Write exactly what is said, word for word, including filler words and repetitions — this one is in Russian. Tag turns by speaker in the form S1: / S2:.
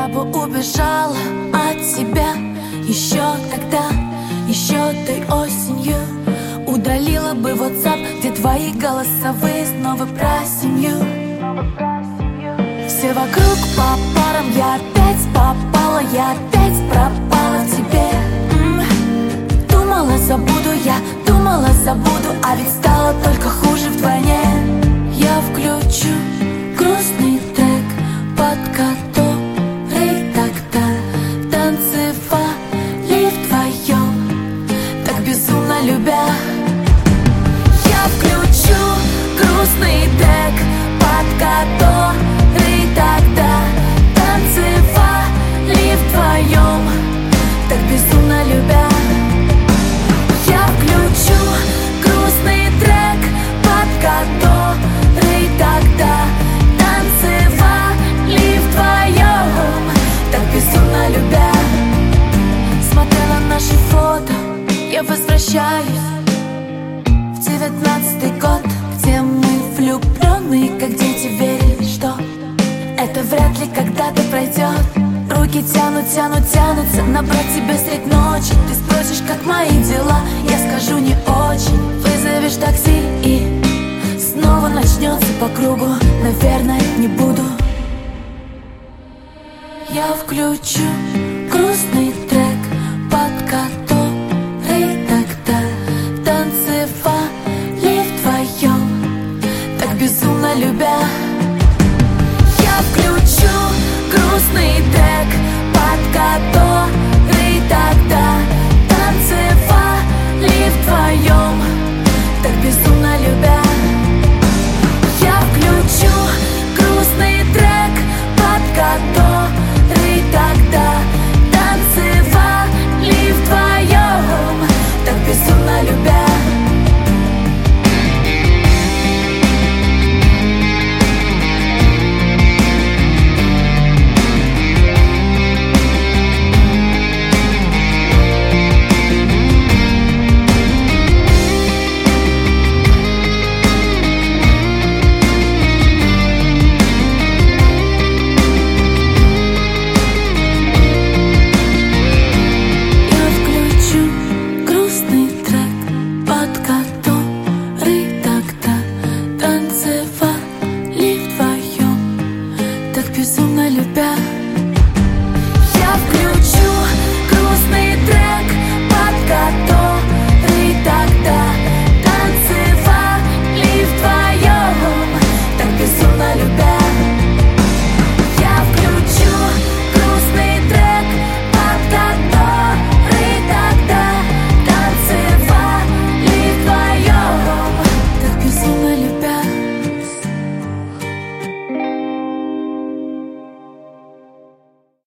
S1: Я бы убежала от тебя еще тогда, еще той осенью. Удалила бы WhatsApp, где твои голосовые снова про семью. Все вокруг по парам, я опять попала, я опять пропала в тебе. М-м. Думала, забуду, я думала, забуду, а ведь стало только хуже вдвойне. Я включу грустный трек, под который тогда танцевали вдвоем, так безумно любя. Я включу грустный трек, под который тогда танцевали вдвоем, так безумно любя. Я включу грустный трек, под который тогда танцевали вдвоем, так безумно любя. Смотря на наши фото, я возвращаюсь в девятнадцатый год, где мы влюбленные, как дети, верили, что это вряд ли когда-то пройдет. Руки тянут, тянут, тянутся набрать тебя средь ночи. Ты спросишь, как мои дела, я скажу, не очень. Вызовешь такси и снова начнется по кругу. Наверное, не буду. Я включу